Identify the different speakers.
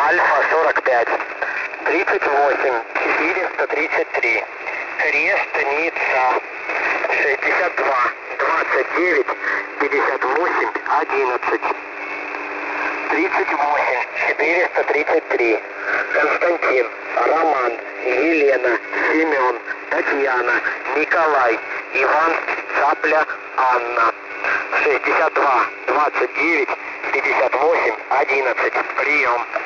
Speaker 1: Альфа 45. 38 433. Крестница 62 29 58 11. 38 433. Константин, Роман, Елена, Семен, Татьяна, Николай, Иван, Цапля, Анна. 62 29 58 11. Прием.